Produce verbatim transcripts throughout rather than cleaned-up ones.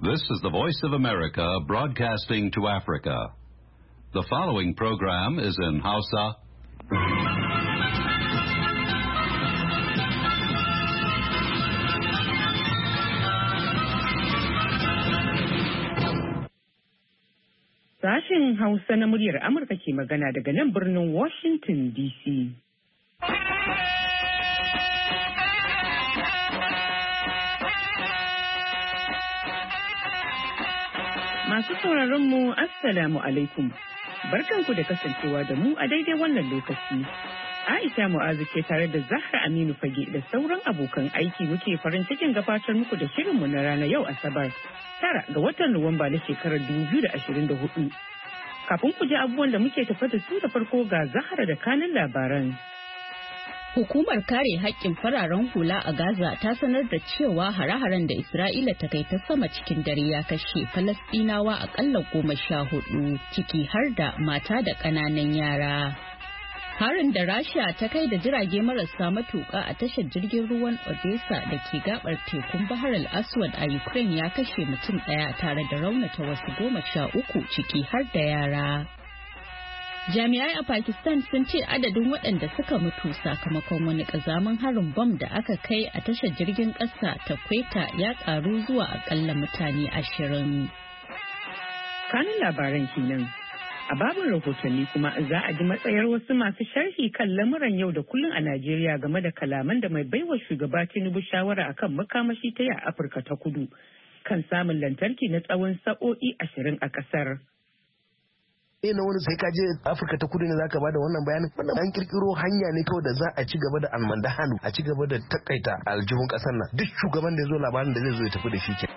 This is the Voice of America broadcasting to Africa. The following program is in Hausa. Sashen Hausa na muryar Amurka ke magana daga nan birnin Washington D C. Masu sauraron mu Assalamu alaikum. Barkanku da kasancewa da mu a daidai wannan lokaci. Aisha Mu'azu ke tare da Zahra Aminu Fage da sauran abokan aiki muke farin cikin gabatar muku da shirinmu na rana yau Asabar, tara ga watan Nuwamba na shekarar dubu biyu da ashirin da hudu. Kafin ku ji abubuwan da muke tafa da su da farko ga Zahra da kanin labaran. Hukumar kare haƙƙin fararen hula a Gaza ta sanar da cewa hare-haren da Isra'ila ta kai ta sama cikin dare ya kashe Falasɗinawa aƙalla goma sha hudu, ciki har da mata da ƙananan yara. Harin da Rasha ta kai da jirage marasa matuƙa a tashar jirgin ruwan Odessa da ke gabar tekun Bahar al-Aswad a Ukraine ya kashe mutum ɗaya tare da raunata wasu goma sha uku, ciki har da yara. Jami'ai a Pakistan sun ce adadin waɗanda suka mutu sakamakon wani ƙazamin harin bom da aka kai a tashar jirgin ƙasa ta Quetta ya ƙaru zuwa aƙalla mutane ashirin. Kanin labaran kenan. A babin rahotanni kuma za a ji matsayar wasu masu sharhi kan lamuran yau da kullum a Najeriya game da kalaman da mai baiwa shugaba Tinubu shawara akan makamashi ta yi a Afirka ta Kudu kan samun lantarki na tsawon sa'o'i ashirin a ƙasar. eh na wani sai ka je Afirka ta Kudu ne zaka bada wannan bayanin. Wannan an kirkiro hanya ne kawai da za a ci gaba da almandahanu, a ci gaba da takaita aljihun kasar nan. Duk shugaban da ya zo labarin da zai zo ya tafi da shi ke.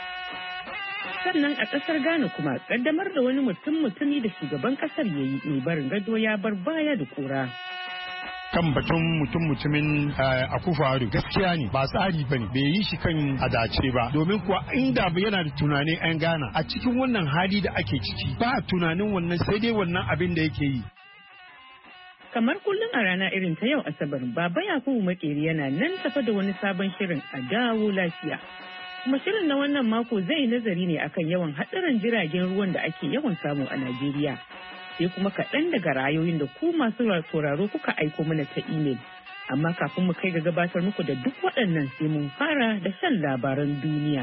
Sannan a kasar Ghana kuma kaddamar da wani mutum mutumi da shugaban kasar yayi mai barin gado ya bar baya da kura. Kan batun mutum mutumin Akufo-Addo gaskiya ne ba tsari ba ne, bai yi shi kan adace ba, domin kuwa inda yana da tunanin 'yan Ghana a cikin wannan hali da ake ciki ba tunanin wannan sai dai wannan abin da yake yi. Kamar kullum a rana irin ta yau Asabar, Baba Yakubu Makeri yana nan tafa da wani sabon shirin a dawo lafiya. Kuma shirin na wannan mako zai nazari ne akan yawan haɗarin jiragen ruwan da ake yawan samu a Najeriya. Sai kuma kaɗan daga ra'ayoyin da ku masu sauraro kuka aiko mana ta imel. Amma kafin mu kai ga gabatar muku da duk waɗannan sai mun fara da shan labaran duniya.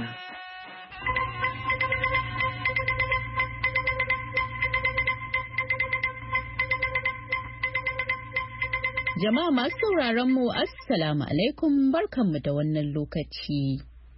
Jama'a masu sauraron mu Assalamu alaikum, barkanmu da wannan lokaci.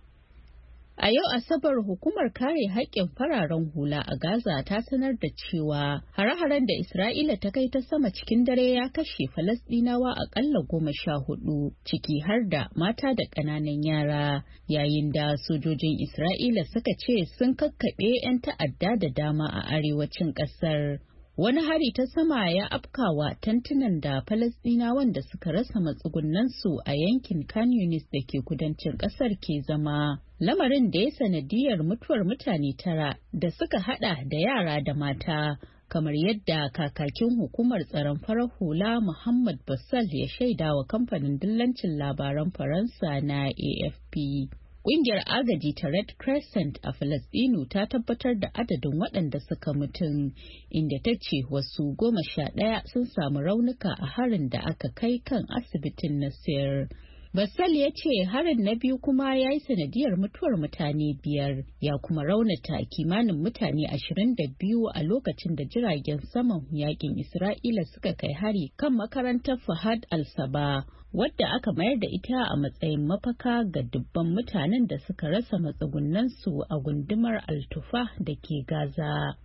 A yau Asabar hukumar kare haƙƙin fararen hula a Gaza ta sanar da cewa hare-haren da Isra'ila ta kai ta sama cikin dare ya kashe Falasɗinawa aƙalla goma sha hudu, ciki har da mata da ƙananan yara, yayin da sojojin Isra'ila suka ce sun kakkaɓe 'yan ta'adda da dama a arewacin ƙasar. Wani hari ta sama ya afkawa tantunan da Falasɗinawan da suka rasa matsugunansu a yankin Khan Yunis da ke kudancin ƙasar ke zama. Lamarin da ya sanadiyar mutuwar mutane tara da suka hada da yara da mata, kamar yadda kakakin hukumar tsaron farar hula Muhammad Bassal ya shaida wa kamfanin dillancin labaran Faransa na A F P. Ƙungiyar agaji ta Red Crescent a Falasɗinu ta tabbatar da adadin waɗanda suka mutum, inda ta ce wasu goma sha ɗaya sun samu raunuka a harin da aka kai kan asibitin Nasir. Bassal ya ce harin na biyu kuma ya yi sanadiyar mutuwar mutane biyar, ya kuma raunata kimanin mutane ashirin da biyu a lokacin da jiragen saman yakin Isra'ila suka kai hari kan makarantar Fahad al-Saba, wadda aka mayar da ita a matsayin mafaka ga dubban mutanen da suka rasa matsugunansu a gundumar Al-Tufa da ke Gaza.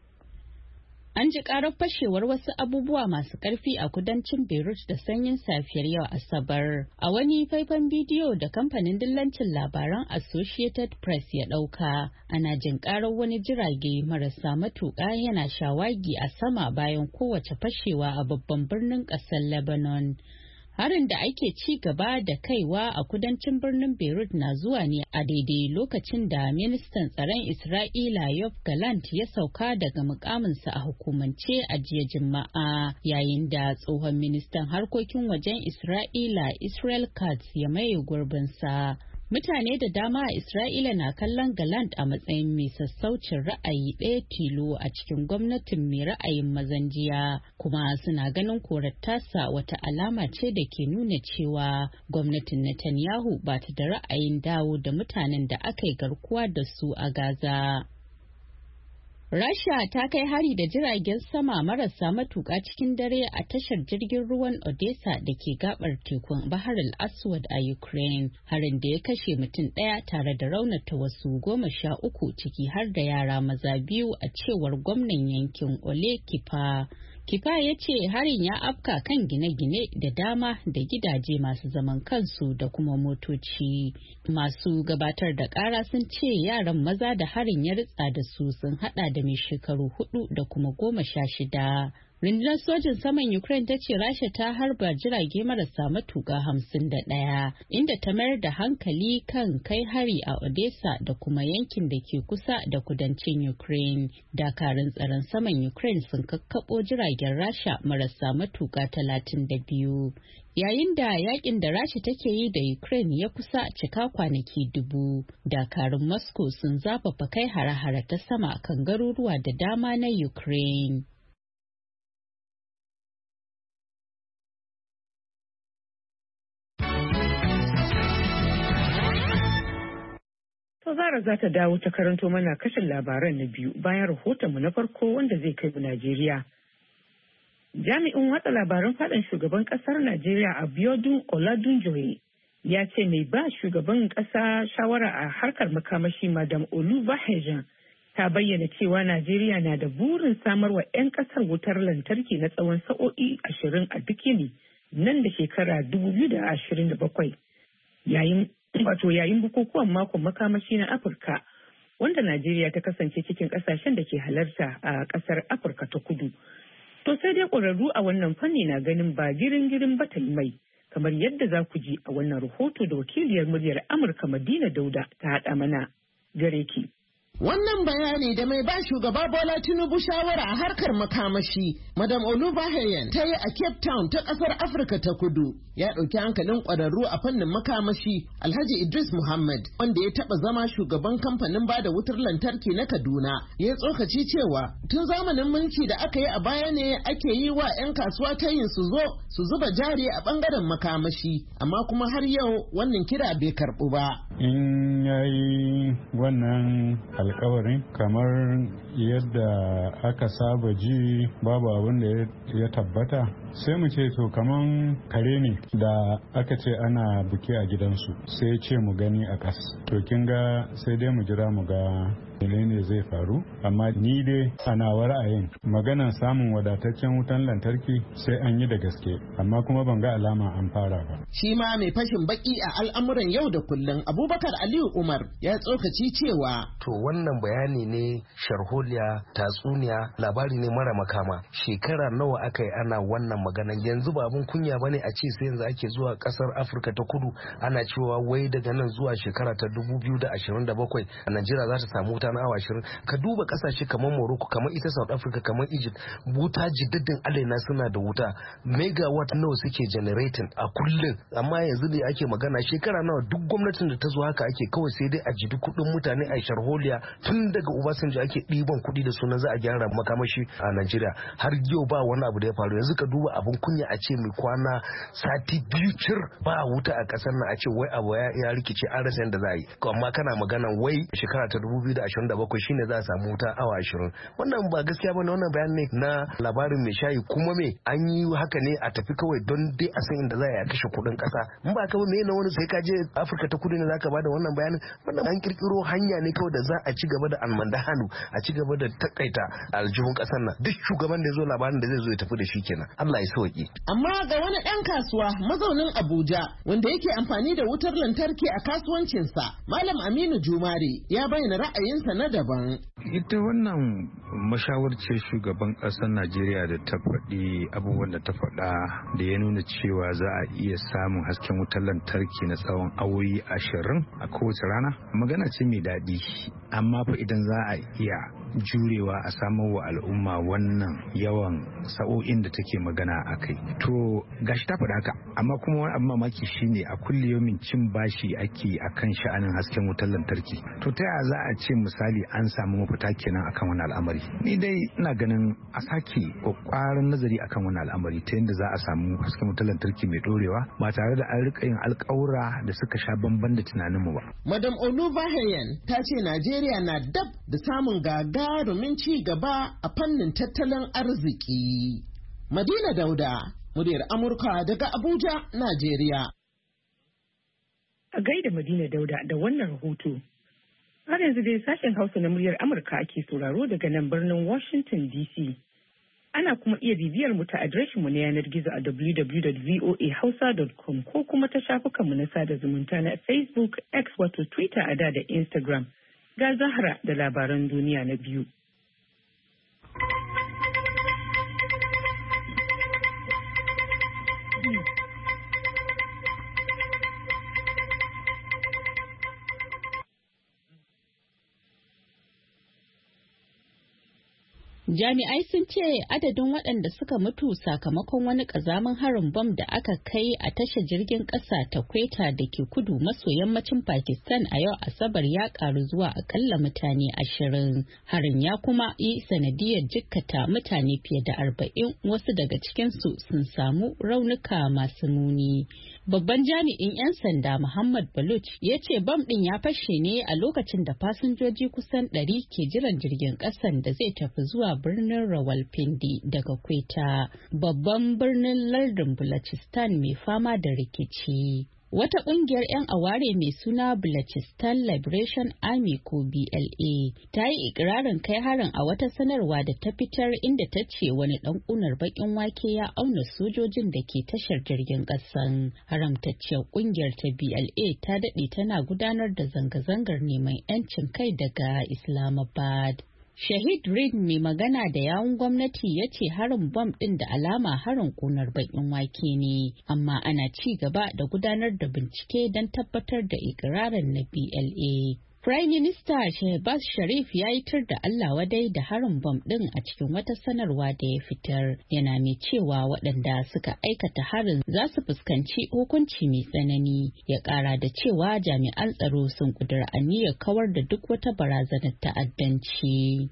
An ji karar fashewar wasu abubuwa masu ƙarfi a kudancin Beirut da sanyin safiyar yau Asabar. A wani faifan bidiyo da kamfanin dillancin labaran Associated Press ya ɗauka, ana jin karar wani jirage marasa matuƙa yana shawagi a sama bayan kowace fashewa a babban birnin ƙasar Lebanon. Harin da ake ci gaba da kaiwa a kudancin birnin Beirut na zuwa ne a daidai lokacin da ministan tsaron Isra'ila Yoav Gallant ya sauka daga mukaminsa a hukumance a jiya Juma'a, yayin da tsohon ministan harkokin wajen Isra'ila Israel Katz ya maye gurbinsa. Mutane da dama a Isra'ila na kallon Gallant a matsayin mai sassaucin ra'ayi ɗaya tilo a cikin gwamnatin mai ra'ayin mazan jiya, kuma suna ganin korar tasa wata alama ce da ke nuna cewa gwamnatin Netanyahu ba ta da ra'ayin dawo da mutanen da aka yi garkuwa da su a Gaza. Rasha ta kai hari da jiragen sama marasa matuƙa cikin dare a tashar jirgin ruwan Odessa da ke gabar tekun Bahar al-Aswad a Ukraine, harin da ya kashe mutum ɗaya tare da raunata wasu goma sha uku ciki har da yara maza biyu a cewar gwamnan yankin Ole Kipa. Kifa ya ce harin ya afka kan gine-gine da dama da gidaje masu zaman kansu da kuma motoci. Masu gabatar da kara sun ce yaran maza da harin ya ritsa da su sun hada da mai shekaru hudu da kuma goma sha shida. Rundunar sojin saman Ukraine ta ce Rasha ta harba jirage marasa matuƙa hamsin da ɗaya, inda ta mayar da hankali kan kai hari a Odessa da kuma yankin da ke kusa da kudancin Ukraine. Dakarun tsaron saman Ukraine sun kakkaɓo jiragen Rasha marasa matuƙa talatin da biyu. Yayin da yakin da Rasha take yi da Ukraine ya kusa cika kwanaki dubu, dakarun Moscow sun zafafa kai hare-hare ta sama kan garuruwa da dama na Ukraine. To Zara za ta dawo ta karanto mana kashin labaran na biyu bayan rahotonmu na farko wanda zai kai mu Najeriya. Jami'in watsa labaran faɗin shugaban ƙasar Najeriya Abiodun Oladunjoye ya ce mai ba shugaban ƙasa shawara a harkar makamashi Madam Oluwaseun ta bayyana cewa Najeriya na da burin samar wa 'yan ƙasar wutar lantarki na tsawon sa'o'i ashirin a duk yini nan da shekara dubu biyu da ashirin da bakwai. Yayin wato yayin bukukuwan makon makamashi na Afirka wanda Najeriya ta kasance cikin kasashen da ke halarta a kasar Afirka ta kudu. To sai dai ƙwararru a wannan fanni na ganin ba girin-girin ba ta yi mai, kamar yadda za ku ji a wannan rahoto da wakiliyar muryar Amurka Madina Dauda ta haɗa mana. Gare ki. Wannan bayani da mai ba shugaba Bola Tinubu shawara a harkar makamashi, Madam Oluwaseun ta yi a Cape Town ta ƙasar Afirka ta Kudu, ya ɗauki hankalin ƙwararru a fannin makamashi Alhaji Idris Muhammad, wanda ya taɓa zama shugaban kamfanin bada wutar lantarki na Kaduna, ya tsokaci cewa tun zamanin mulki da aka yi a baya ne ake yi wa 'yan kasuwa ta yin su zo su zuba jari a ɓangaren makamashi, amma kuma har yau wannan kira bai karɓu ba. In yayi wannan alkawarin kamar yadda aka saba ji babu abin da ya tabbata, sai mu ce to kaman kare ne da aka ce ana buki a gidansu sai ce mu gani a ƙas, to kin ga sai dai mu jira mu ga menene zai faru. Amma ni dai ana ra'ayin maganan samun wadataccen wutan lantarki sai an yi da gaske, amma kuma ban ga alama an fara ba. Shi ma mai fashin baki a al'amuran yau da kullum Abubakar Aliyu Umar ya tsokaci cewa to wannan bayani ne sharholiya, tatsuniya, labari ne mara makama. Shekara nawa aka yi ana wannan magana, yanzu ba abun kunya bane a ce sai yanzu ake zuwa kasar Afirka ta Kudu ana cewa wai daga nan zuwa shekara ta dubu biyu da ashirin da bakwai a Najeriya za ta samu wuta na awa ashirin. Ka duba kasashe kamar Morocco, kamar ita South Africa, kamar Egypt, wuta jiddadin alaina suna da wuta megawatt nawa suke generating a kullum. Amma yanzu ne ake magana shekara nawa duk gwamnatin da ta zo haka ake kawai sai dai a jidi kuɗin mutane a sharholiya. Tun daga Obasanjo ake ɗiban kuɗi da sunan za a gyara makamashi a Najeriya, har yau ba wani abu da ya faru. Yanzu ka duba abun kunya a ce mai kwana sati biyu cir ba wuta a ƙasar nan, a ce wai abu ya rikice an rasa yadda za a yi. Amma kana magana wai shekara ta dubu biyu da ashirin da bakwai shine za a samu wuta awa ashirin. Wannan ba gaskiya bane, wannan bayan ne na labarin mai shayi. Kuma me an yi haka ne a tafi kawai don dai a san inda za a kashe kuɗin ƙasa. In ba ka ba me na wani sai ka je Afirka ta Kudu ne za ka bada wannan bayanin. Wannan an kirkiro hanya ne kawai da za a ci gaba da almanda hannu, a ci gaba da takaita aljihun ƙasar nan. Duk shugaban da ya zo labarin da zai zo ya tafi da shi kenan. Allah ya sauki. Amma ga wani ɗan kasuwa mazaunin Abuja wanda yake amfani da wutar lantarki a kasuwancinsa, Malam Aminu Jumare ya bayyana ra'ayinsa na daban. Ita wannan mashawarciyar shugaban ƙasar Najeriya da ta faɗi abubuwan da ta faɗa da ya nuna cewa za a iya samun hasken wutar lantarki na tsawon awoyi ashirin a kowace rana, magana ce mai daɗi. Amma fa idan za a iya jurewa a samar wa al'umma wannan yawan sa'o'in da take magana a kai. To gashi ta faɗa haka, amma kuma wani abu mamaki shine a kulle yomin cin bashi ake akan sha'anin hasken wutar lantarki. To ta yaya za a ce misali an samu mafita kenan akan wani al'amari? Ni dai ina ganin a sake kwakwaran nazari akan wani al'amari ta yadda za a samu hasken wutar lantarki mai dorewa ba tare da an rika yin alƙawura da suka sha bamban da tunaninmu ba. Madam Olubaheyan ta ce Najeriya na dab da samun gagarumin ci gaba a fannin tattalin arziki. Madina Dauda, muryar Amurka daga Abuja, Najeriya. A gaida Madina Dauda da wannan rahoto. Har yanzu dai sashen Hausa na muryar Amurka ake sauraro daga nan birnin Washington D C. Ana kuma iya bibiyar mu ta adireshin mu na yanar gizo a w w w dot voa hausa dot com ko kuma ta shafukan mu na sada zumunta na Facebook, X wato Twitter a da da Instagram. Ga Zahra da labaran duniya na biyu. Jami'ai sun ce adadin waɗanda suka mutu sakamakon wani ƙazamin harin bom da aka kai a tashar jirgin ƙasa ta Quetta da ke kudu maso yammacin Pakistan a yau Asabar ya ƙaru zuwa akalla mutane ashirin. Harin ya kuma yi sanadiyar jikkata mutane fiye da arba'in, wasu daga cikinsu sun samu raunuka masu muni. Babban jami'in 'yan sanda Muhammad Baluch ya ce bam ɗin ya fashe ne a lokacin da fasinjoji kusan ɗari ke jiran jirgin ƙasan da zai tafi zuwa birnin Rawalpindi daga Quetta, babban birnin lardin Balochistan mai fama da rikici. Wata ƙungiyar 'yan aware mai suna Balochistan Liberation Army ko B L A ta yi ikirarin kai harin a wata sanarwa da ta fitar inda ta ce wani ɗan ƙunar baƙin wake ya auna sojojin da ke tashar jirgin ƙasan. Haramtacciyar ƙungiyar ta B L A ta daɗe tana gudanar da zanga-zangar neman 'yancin kai daga Islamabad. Shahid Reid mai magana da yawun gwamnati ya ce harin bom ɗin da alama harin ƙunar baƙin wake ne, amma ana ci gaba da gudanar da bincike don tabbatar da ikirarin na B L A. Prime Minister Shehbaz Sharif ya yi tar da Allah wadai da harin bom ɗin a cikin wata sanarwa da ya fitar, yana mai cewa waɗanda suka aikata harin za su fuskanci hukunci mai tsanani. Ya ƙara da cewa jami'an tsaro sun ƙudura aniyar kawar da duk wata barazanar ta'addanci.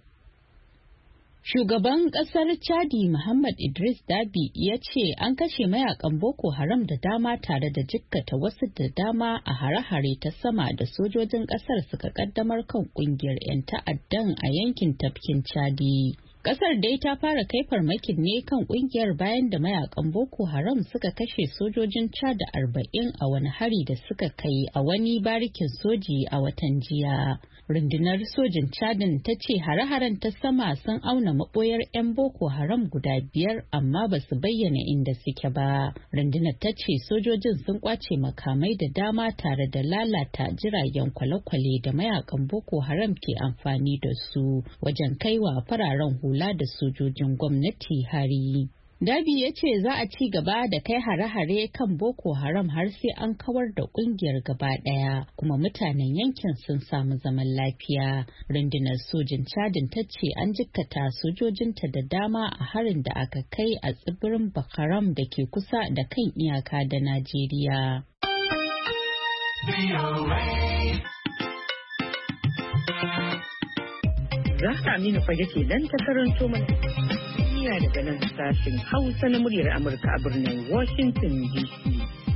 Shugaban kasar Chadi Muhammad Idris Dabi ya ce an kashe mayakan Boko Haram da dama tare da jikkata wasu da dama a hare-hare ta sama da sojojin kasar suka kaddamar kan kungiyar 'yan ta'addan a yankin tafkin Chadi. Kasar dai ta fara kai farmakin ne kan kungiyar bayan da mayakan Boko Haram suka kashe sojojin Chad arba'in a wani hari da suka kai a wani barikin soji a watan jiya. Rundunar sojin Chadin ta ce hare-haren ta sama sun auna maboyar 'yan Boko Haram guda biyar amma ba su bayyana inda suke ba. Rundunar ta ce sojojin sun kwace makamai da dama tare da lalata jiragen kwale-kwale da mayakan Boko Haram ke amfani da su wajen kaiwa fararen hula da sojojin gwamnati hari. Dabi ya ce za a ci gaba da kai hare-hare kan Boko Haram har sai an kawar da kungiyar gaba daya kuma mutanen yankin sun samu zaman lafiya. Rundunar sojin Chadin ta ce an jikkata sojojinta da dama a harin da aka kai a tsibirin Bakaram da ke kusa da kan iyaka da Najeriya. Za ta Aminu fage ke dan ta karanto mana daga nan sashen Hausa na muryar Amurka a birnin Washington D C.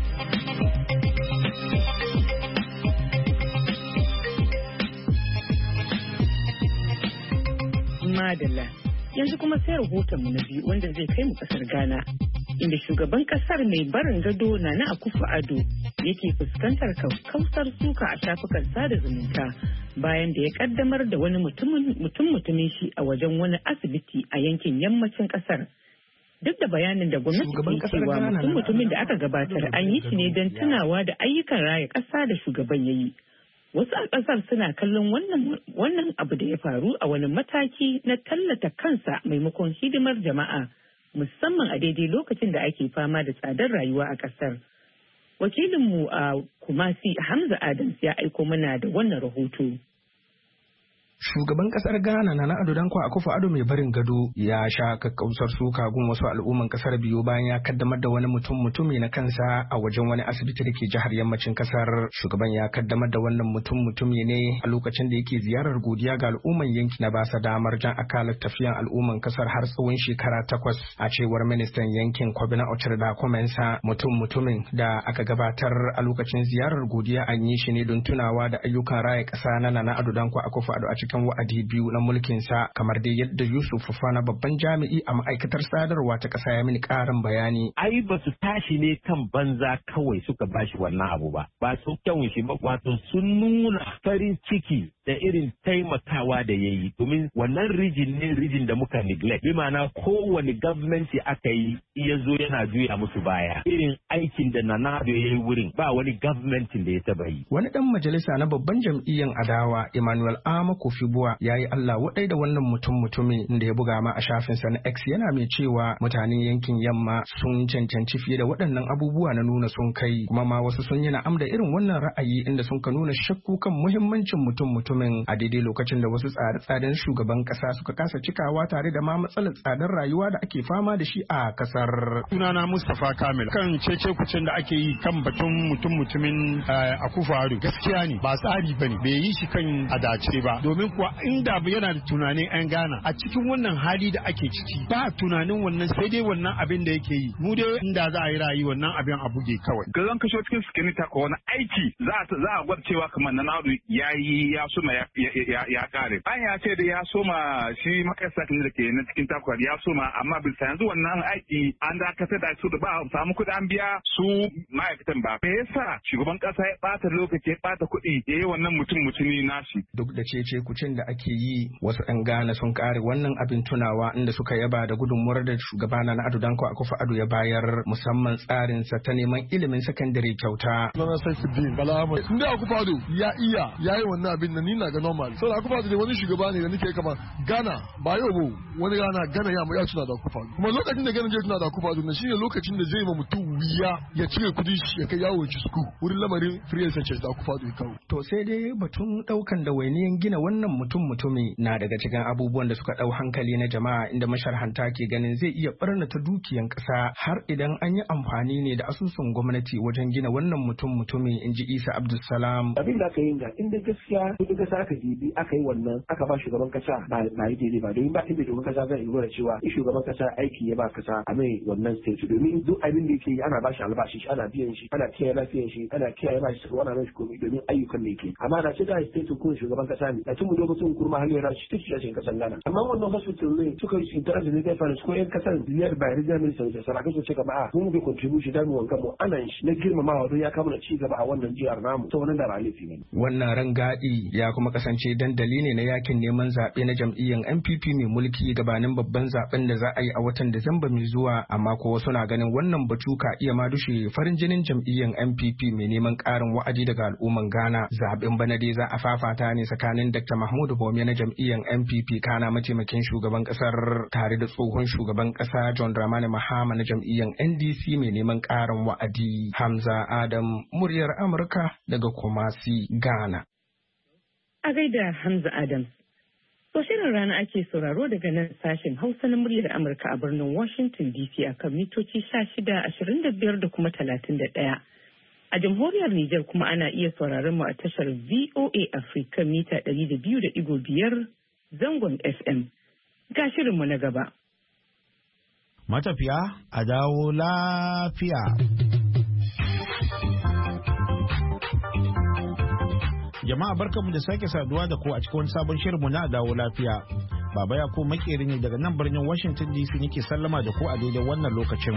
Madalla, yanzu kuma sai rahotonmu na biyu wanda zai kai mu kasar Ghana, inda shugaban kasar mai barin gado Nana Akufo-Addo yake fuskantar kausar suka a shafukan sada zumunta bayan da ya kaddamar da wani mutum-mutumin shi a wajen wani asibiti a yankin yammacin kasar. Duk da bayanin da gwamnati ke cewa mutum-mutumin da aka gabatar an yi shi ne don tunawa da ayyukan raya ƙasa da shugaban ya yi. Wasu a ƙasar suna kallon wannan abu da ya faru a wani mataki na tallata kansa maimakon hidimar jama'a, musamman a daidai lokacin da ake fama da tsadar rayuwa a ƙasar. Wakilinmu a Kumasi Hamza Adams ya aiko mana da wannan rahoto. Shugaban kasar Ghana Nana Addo Dankwa Akufo-Addo mai barin gado ya sha kakkausar suka gun wasu al'umman kasar biyu bayan ya kaddamar da wani mutum mutumi na kansa a wajen wani asibiti da ke jihar yammacin kasar. Shugaban ya kaddamar da wannan mutum mutumi ne a lokacin da yake ziyarar godiya ga al'umman yanki na basa damar jan akalar tafiyan al'umman kasar har tsawon shekara takwas. A cewar ministan yankin Kwabena Ochirda Komensa, mutum mutumin da aka gabatar a lokacin ziyarar godiya an yi shi ne don tunawa da ayyukan raya kasa na Nana Addo Dankwa Akufo-Addo a cikin wa'adi biyu na mulkinsa, kamar dai yadda Yusuf Fufana babban jami'i a ma'aikatar sadarwa ta ƙasa ya mini ƙarin bayani. Ai ba su tashi ne kan banza kawai suka bashi wannan abu ba, ba su kyawun shi ba, wato sun nuna farin ciki da irin taimakawa da ya yi, domin wannan rijin ne rijin da muka neglect. Bi ma'ana kowane gwamnati aka yi iya zo yana juya musu baya. Irin aikin da Nana Addo ya yi wurin ba wani gwamnatin da ya taba yi. Wani ɗan majalisa na babban jam'iyyar adawa Emmanuel Ama Kofi-Buwa ya yi Allah waɗai da wannan mutum mutumin da ya buga ma a shafinsa na X, yana mai cewa mutanen yankin yamma sun cancanci fiye da waɗannan abubuwa na nuna sun kai, kuma ma wasu sun yi na'am da irin wannan ra'ayi inda sun ka nuna shakku kan muhimmancin mutum mutumin a daidai lokacin da wasu tsare-tsaren shugaban ƙasa suka kasa cikawa tare da ma matsalar tsadar rayuwa da ake fama da shi a ƙasar. Sunana Mustapha Kamil. Kan cece kucin da ake yi kan batun mutum mutumin Akufo-Addo gaskiya ne ba tsari bane, bai yi shi kan adace ba, domin kuwa inda yana da tunanin an Ghana a cikin wannan hali da ake ciki ba tunanin wannan, sai dai wannan abin da yake yi. Mu dai inda za a yi rayu wannan abin a buge kawai. Ga zan kashe cikin sikinita ko wani aiki za a za a gwada cewa kamar Nana Addo ya yi ya soma ya ya kare. An ya ce da ya soma shi makasa da ke na cikin takwar ya soma, amma bisa yanzu wannan aiki an dakatar da su da ba a samu kuɗi an biya su ma'aikatan ba. Me yasa shugaban kasa ya bata lokaci ya bata kuɗi ya yi wannan mutum mutumi nashi? Duk da cece kucin da ake yi, wasu 'yan Ghana sun kare wannan abin tunawa inda suka yaba da gudunmuwar da shugaba Nana Addo Dankwa Akufo-Addo ya bayar, musamman tsarinsa ta neman ilimin sakandare kyauta. Sunana Saifuddin Bala Ahmad. Inda Akufo-Addo ya iya ya yi wannan abin da ni na ga normal. Saboda Akufo-Addo ne wani shugaba ne da nake kama Ghana ba yau ba wani rana Ghana ya ya tuna da Akufo-Addo. Kuma lokacin da Ghana zai tuna da Akufo-Addo na shine lokacin da zai ma mutum wuya ya cire kudi ya kai yawo ci suku wurin lamarin free exchange da Akufo-Addo ya kawo. To sai dai batun daukan da wainiyan gina wannan mutum mutumi na daga cikin abubuwan da suka dau hankali na jama'a, inda masharhanta ke ganin zai iya barnata dukiyan kasa har idan an yi amfani ne da asusun gwamnati wajen gina wannan mutum mutumi, in ji Isa Abdulsalam. Abin da aka yi ga inda gaskiya kudin kasa aka jibi aka yi wannan aka ba shugaban kasa ba na yi daidai ba, domin ba inda shugaban kasa zai lura cewa in shugaban kasa aiki ya ba kasa a mai wannan state, domin duk abin da yake yi ana ba shi albashi, ana biyan shi, ana kiyaye lafiyar shi, ana kiyaye ba shi ana ba shi komai domin ayyukan da yake. Amma da ce da state kun shugaban kasa ne, a tun mu lokacin kurma hanyar rashi take shi kasan Ghana. Amma wannan hospital ne suka yi interact da zai fara ko yan kasan biyar ba regional minister da saraka su ce gaba a mun ga contribution da mu wanka mu anan shi na girmamawa don ya kama ci gaba a wannan jihar namu, to wannan da ralifi ne. Wannan rangadi ya kuma kasance dandali ne na yakin neman zaɓe na jam'iyyar N P P mai mulki gabanin babban zaben da za a yi a watan Disamba mai zuwa, amma ko wasu na ganin wannan batu ka iya ma dushe farin jinin jam'iyyar N P P mai neman ƙarin wa'adi daga al'umman Ghana. Zaben bana dai za a fafata ne tsakanin Doctor Mahmudu Bawumia na jam'iyyar N P P kana mataimakin shugaban kasar tare da tsohon shugaban kasa John Dramani Mahama na jam'iyyar N D C mai neman ƙarin wa'adi. Hamza Adam, muryar Amurka daga Kumasi, Ghana. A gaida Hamza Adam. To shirin rana ake sauraro daga nan sashen Hausa na muryar Amurka a birnin Washington D C a kan mitoci sha shida, ashirin da biyar da kuma talatin da ɗaya. A jamhuriyar Nijar kuma ana iya sauraron mu a tashar V O A Africa mita ɗari da biyu da ɗigo biyar zangon F M. Ga shirinmu na gaba. Matafiya a dawo lafiya. Jama'a barkanmu da sake saduwa da ku a cikin wani sabon shirinmu na dawo lafiya. Baba ya ko makeri ne daga nan birnin Washington D C nake sallama da ku a daidai wannan lokacin.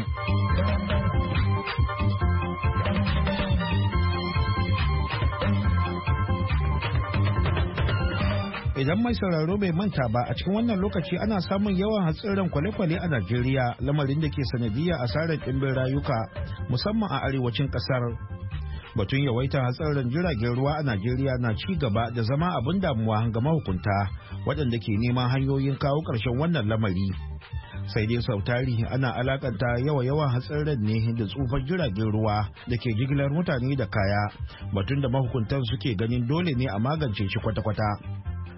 Idan mai sauraro bai manta ba, a cikin wannan lokaci ana samun yawan hatsarin kwale-kwale a Najeriya, lamarin da ke sanadiyar asarar ɗimbin rayuka musamman a arewacin ƙasar. Batun yawaitar hatsarin jiragen ruwa a Najeriya na ci gaba da zama abin damuwa ga mahukunta waɗanda ke neman hanyoyin kawo ƙarshen wannan lamari. Sai dai sau tari ana alakanta yawa-yawan hatsarin ne da tsufar jiragen ruwa da ke jigilar mutane da kaya, batun da mahukuntan suke ganin dole ne a magance shi kwata-kwata.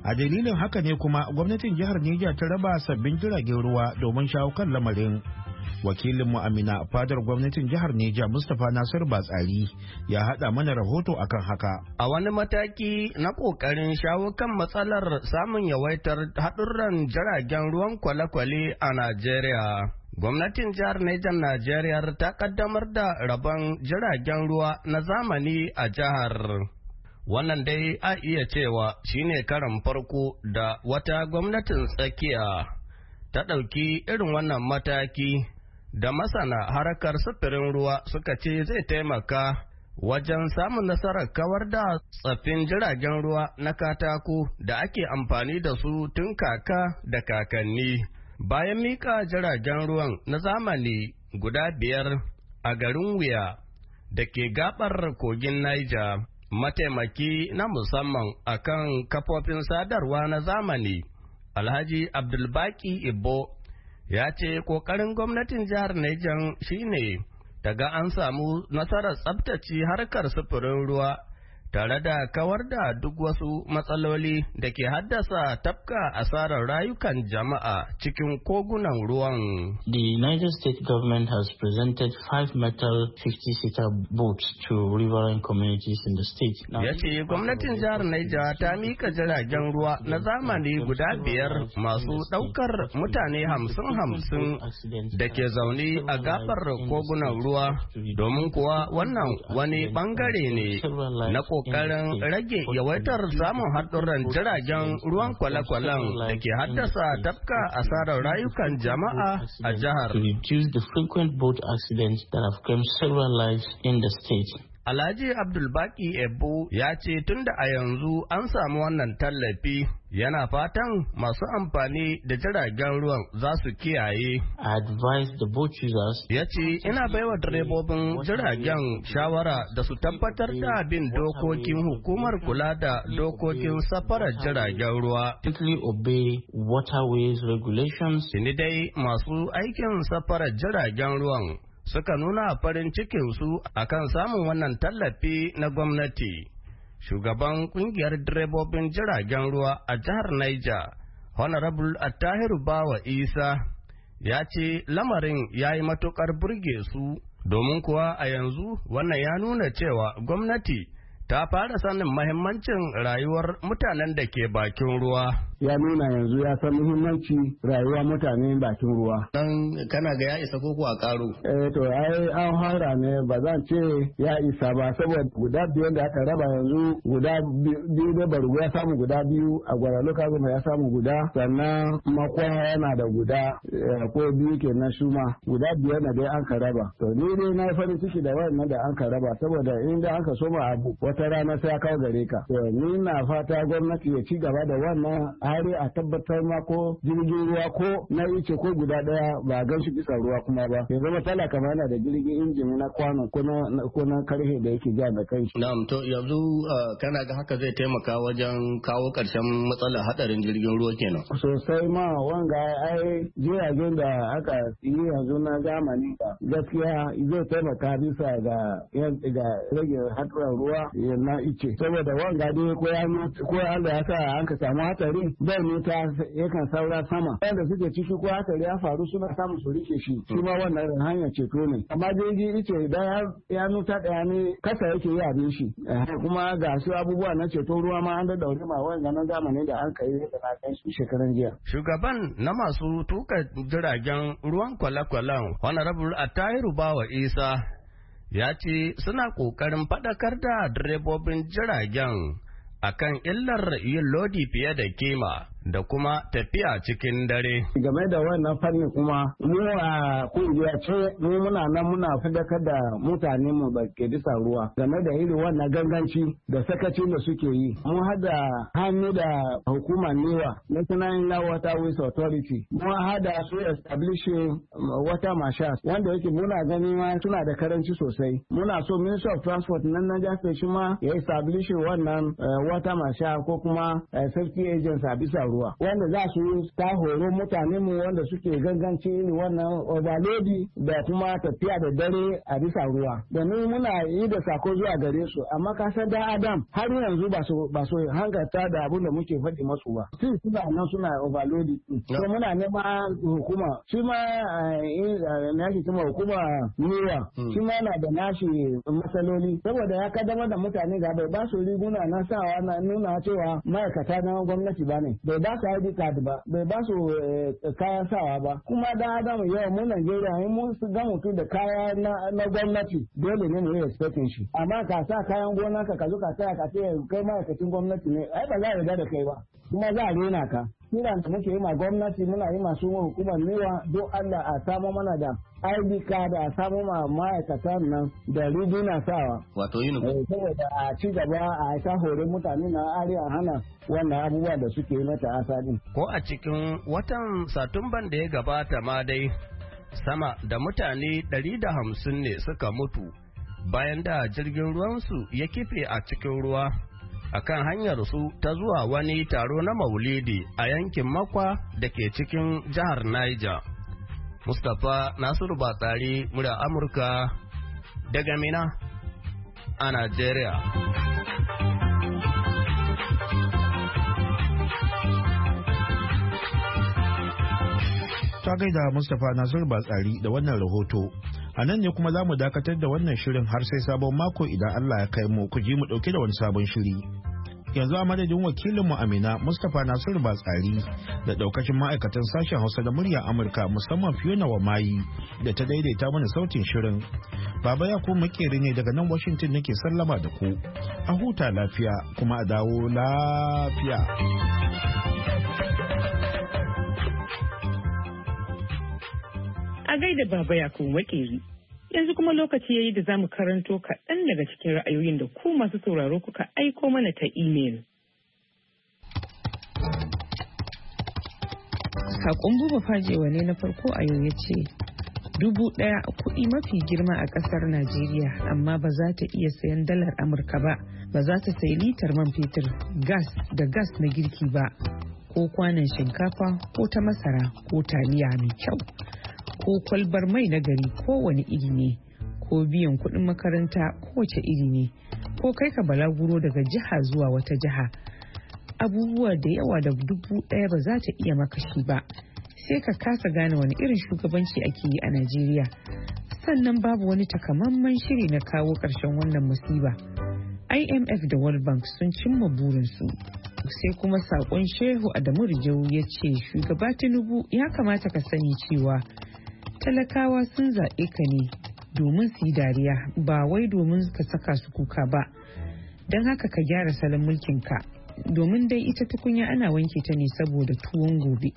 A dalilin haka ne kuma gwamnatin jihar Niger ta raba sabbin jiragen ruwa domin shawo kan lamarin. Wakilin mu Amina fadar gwamnatin jihar Niger Mustapha Nasir Batsari ya hada mana rahoto akan haka. A wani mataki na kokarin shawo kan matsalar samun yawaitar haɗurran jiragen ruwan kwale-kwale a Najeriya. Gwamnatin jihar Niger Najeriya ta kaddamar da rabon jiragen ruwa na zamani a jihar. Wannan dai a iya cewa shine karan farko da wata gwamnatin tsakiya ta ɗauki irin wannan mataki da masana harkar sufurin ruwa suka ce zai taimaka wajen samun nasarar kawar da tsaffin jiragen ruwa na katako da ake amfani da su tun kaka da kakanni. Bayan mika jiragen ruwan na zamani guda biyar a garin Wuya da ke gabar kogin Niger, mataimaki na musamman akan kafofin sadarwa na zamani Alhaji Abdulbaki Ibo ya ce kokarin gwamnatin jihar Niger shine daga an samu nasarar tsabtace harkar sufurin ruwa tare da kawar da duk wasu matsaloli da ke haddasa tafka asarar rayukan jama'a cikin kogunan ruwan. The United States government has presented five metal fifty-seater boats to riverine communities in the state. Ya ce gwamnatin jihar Niger ta mika jiragen ruwa na zamani guda biyar masu ɗaukar mutane hamsin hamsin da ke zaune a gabar kogunan ruwa domin kuwa wannan wani bangare ne na kokarin rage yawaitar samun haɗurran jiragen ruwan kwale-kwalen da ke haddasa tafka asarar rayukan jama'a a jihar. To reduce the frequent boat accidents that have claimed several lives in the state. Alhaji Abdulbaki Ebu ya ce tun da a yanzu an samu wannan tallafi yana fatan masu amfani da jiragen ruwan za su kiyaye. I advise the boat users. Ya ce ina baiwa direbobin jiragen shawara da su tabbatar da bin dokokin hukumar kula da dokokin safarar jiragen ruwa. Strictly obey waterways regulations. Tuni dai masu aikin safarar jiragen ruwan suka nuna farin cikinsu akan samun wannan tallafi na gwamnati. Shugaban kungiyar direbobin jiragen ruwa a jihar Niger, Honorable Attahiru Bawa Isa, ya ce lamarin ya yi matukar burge su, domin kuwa a yanzu wannan ya nuna cewa gwamnati ta fara sanin mahimmancin rayuwar mutanen da ke bakin ruwa. Ya nuna yanzu ya san muhimmanci rayuwa mutane bakin ruwa. Dan kana ga ya isa koko a karo? Eh to ai an hara ne ba zan ce ya isa ba saboda guda biyar da aka raba yanzu guda biyu da bargo ya samu guda biyu a Gwaraluka Goma ya samu guda sannan Makwa yana da guda ko biyu kenan shuma guda biyar na dai an ka raba. To ni dai na farin ciki da wannan da an ka raba saboda inda an ka soma abu wata rana sai ya kawo gare ka. To ni na fata gwamnati ya ci gaba da wannan hari a tabbatar ma ko jirgin ruwa ko na ice ko guda daya ba gan shi bisa ruwa kuma ba ya zama talaka ma yana da jirgin injin na kwano ko na karfe da yake ja da kai. Na'am to yanzu kana ga haka zai taimaka wajen kawo karshen matsalar hadarin jirgin ruwa kenan. Sosai ma wanga ai jiragen da aka yi yanzu na zamani gaskiya zai taimaka bisa ga ga rage hadarin ruwa na ice saboda wanga dai ko ya ko Allah ya sa an ka samu hatsari bai nuta yakan saura sama wanda suke ciki ko hatsari ya faru suna samun su rike shi shi ma wannan hanyar ceto ne amma jirgi ice idan ya nuta daya ne kasa yake yi abin shi kuma ga su abubuwa na ceto ruwa ma an da daure ma wanda na zamani da an kai da na kai su shekaran jiya. Shugaban na masu tuka jiragen ruwan kwale-kwalen Honorable Attahiru Bawa Isa ya ce suna ƙoƙarin faɗakar da direbobin jiragen akan illar yin lodi fiye da kima da kuma tafiya cikin dare. Game da wannan fanni kuma mu a kungiya ce mu muna nan muna fadakar da mutane mu da ke bisa ruwa game da irin wannan ganganci da sakaci da suke yi. Mu hada hannu da hukumar NEWA National Inland Waterways Authority. Mu hada su establishing water marshals wanda yake muna gani ma suna da karanci sosai. Muna so Ministry of Transport nan na jasa shi ma ya establishing wannan water marshal ko kuma safety agents a bisa ruwa. ruwa wanda za su ta horo mutane mu wanda suke ganganci wannan overload da kuma tafiya da dare a bisa ruwa domin muna yi da sako zuwa gare su amma ka san da adam har yanzu ba su ba su hankarta da abin da muke faɗi masu ba su suna nan suna overload to muna neman hukuma shi ma na shi kuma hukuma niwa shi ma na da nashi matsaloli saboda ya kaddamar da mutane ga bai ba su riguna na sawa na nuna cewa ma'aikata na gwamnati ba ne bai ba su I D card ba bai ba su kayan sawa ba kuma da adam yau mu Najeriya in mun ga mutu da kaya na gwamnati dole ne mu yi respectin shi amma ka sa kayan gona ka ka zo ka tsaya ka ce kai ma'aikacin gwamnati ne ai ba za a yarda da kai ba kuma za a rena ka kiran da muke yi ma gwamnati muna yi masu hukumar newa don Allah a samu mana da I D card a samu ma ma'aikatan nan da riguna sawa wato yin saboda a ci gaba a ta hore mutane na arewa hana wannan abubuwa da suke yi na ta'asa din ko a cikin watan Satumban da ya gabata ma dai sama da mutane ɗari da hamsin ne suka mutu bayan da jirgin ruwansu ya kife a cikin ruwa a kan hanyar su ta zuwa wani taro na maulidi a yankin Makwa da ke cikin jihar Niger. Mustapha Nasiru Batsari, murya Amurka daga Mina a Najeriya. Ta gaida Mustapha Nasiru Batsari da wannan rahoto. A nan ne kuma za mu dakatar da wannan shirin har sai sabon mako idan Allah ya kai mu ku ji mu dauke da wani sabon shiri. Yanzu a madadin wakilinmu Amina Mustapha Nasiru Batsari da daukacin ma'aikatan sashen Hausa da muryar Amurka musamman Fiona Wamayi da ta daidaita mana sautin shirin. Baba ya ku makeri ne daga nan Washington nake sallama da ku. A huta lafiya kuma a dawo lafiya. A gaida Baba Yakubu Makeri. Yanzu kuma lokaci yayi da zamu karanto kaɗan daga cikin ra'ayoyin da ku masu sauraro kuka aiko mana ta imel. Sakon Buba Fajewa ne na farko a yau ya ce, dubu ɗaya kuɗi mafi girma a ƙasar Najeriya amma ba za ta iya sayan dalar Amurka ba, ba za ta sayi litar man fetur, gas da gas na girki ba, ko kwanan shinkafa ko ta masara ko taliya mai kyau. Ko kwalbar mai na gari kowane iri ne, ko biyan kuɗin makaranta kowace iri ne, ko kai ka balaguro daga jiha zuwa wata jiha. Abubuwa da yawa da dubu ɗaya ba za ta iya makashi ba, sai ka kasa gane wani irin shugabanci ake yi a Najeriya. Sannan babu wani takamaiman shiri na kawo ƙarshen wannan musiba. I M F da World Bank sun cimma burinsu. Sai kuma saƙon Shehu Adamu Rijau ya ce, shugaba Tinubu ya kamata ka sani cewa talakawa sun zaɓe ka ne domin su yi dariya ba wai domin ka saka su kuka ba, don haka ka gyara salon mulkinka domin dai ita tukunya ana wanke ta ne saboda tuwon gobe.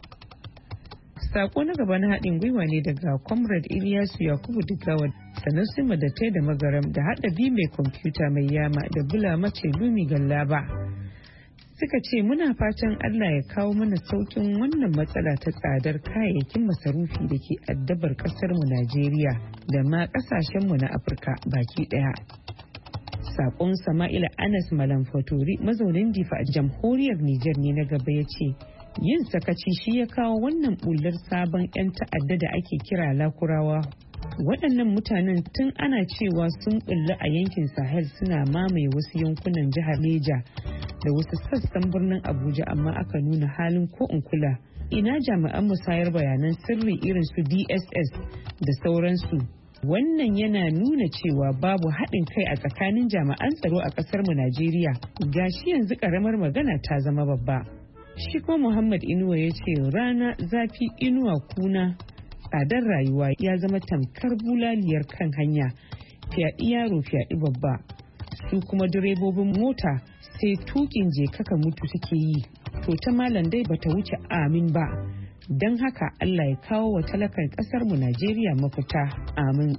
Sako na gaba na haɗin gwiwa ne daga Comrade Ilyasu Yakubu Digawa, Sanusi Madatai da Magaram da haɗa bi mai kwamfuta mai yama da Bula Mace Lumi Gallaba. Suka ce muna fatan Allah ya kawo mana saukin wannan matsala ta tsadar kayayyakin masarufi da ke addabar kasarmu Najeriya da ma kasashenmu na Afirka baki daya. Sakon Sama'ila Anas Malam Fatori mazaunin Difa a jamhuriyar Nijar ne na gaba ya ce, yin sakaci shi ya kawo wannan bullar sabon 'yan ta'adda da ake kira Lakurawa. Waɗannan mutanen tun ana cewa sun bulla a yankin Sahel suna mamaye wasu yankunan jihar Neja da wasu sassan birnin Abuja, amma aka nuna halin ko in kula. Ina jami'an musayar bayanan sirri irin su D S S da sauransu. Wannan yana nuna cewa babu haɗin kai a tsakanin jami'an tsaro a ƙasar mu Najeriya. Gashi yanzu ƙaramar magana ta zama babba. Shi ko Muhammad Inuwa ya ce rana zafi inuwa kuna, tsadar rayuwa ya zama tamkar bulaliyar kan hanya, fyaɗi yaro fyaɗi babba. Su kuma direbobin mota sai tukin je kaka mutu suke yi, to ta malam dai bata wuce amin ba. Don haka Allah ya kawo wa talakar kasar mu Najeriya mafita, amin.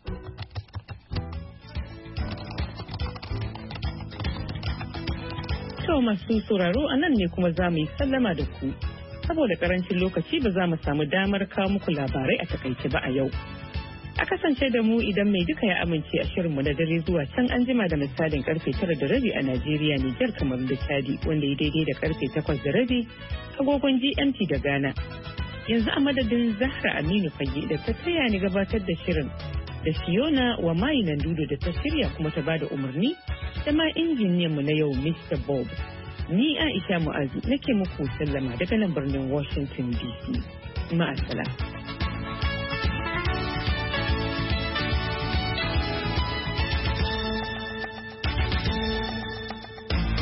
To masu sauraro a nan ne kuma za mu yi sallama da ku. Saboda karancin lokaci ba za mu samu damar kawo muku labarai a takaice ba a yau. A kasance da mu idan mai duka ya amince a shirinmu na dare zuwa can an jima da misalin karfe tara da rabi a Najeriya, Nijar, kamar da Chadi, wanda ya daidai da karfe takwas da rabi agogon G M T da Ghana. Yanzu a madadin Zahra Aminu Fage da ta taya ni gabatar da shirin da Fiona wa mayinan dudu da ta shirya kuma ta bada umarni da ma injiniyanmu na yau Mister Bob. Ni Aisha Mu'azu nake muku sallama daga nan birnin Washington D C. Ma'asala.